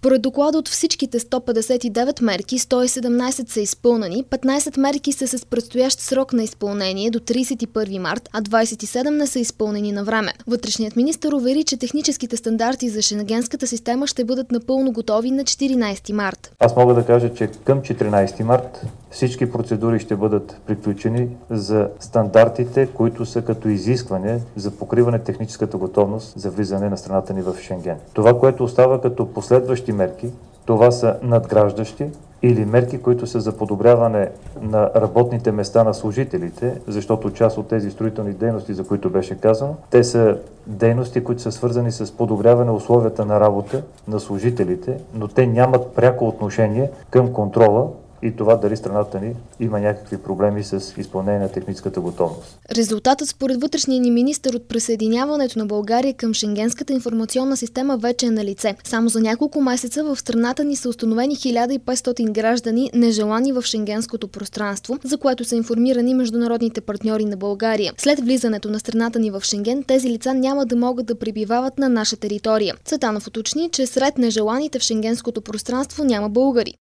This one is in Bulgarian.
Според доклада от всичките 159 мерки, 117 са изпълнени, 15 мерки са с предстоящ срок на изпълнение до 31 март, а 27 не са изпълнени на време. Вътрешният министър увери, че техническите стандарти за шенгенската система ще бъдат напълно готови на 14 март. Аз мога да кажа, че към 14 март всички процедури ще бъдат приключени за стандартите, които са като изискване за покриване техническата готовност за влизане на страната ни в Шенген. Това, което остава като последващи мерки, това са надграждащи или мерки, които са за подобряване на работните места на служителите, защото част от тези строителни дейности, за които беше казано, те са дейности, които са свързани с подобряване условията на работа на служителите, но те нямат пряко отношение към контрола и това дали страната ни има някакви проблеми с изпълнение на техническата готовност. Резултатът според вътрешния ни министър от присъединяването на България към Шенгенската информационна система вече е налице. Само за няколко месеца в страната ни са установени 1500 граждани, нежелани в шенгенското пространство, за което са информирани международните партньори на България. След влизането на страната ни в Шенген, тези лица няма да могат да пребивават на наша територия. Цветанов уточни, че сред нежеланите в шенгенското пространство няма българи.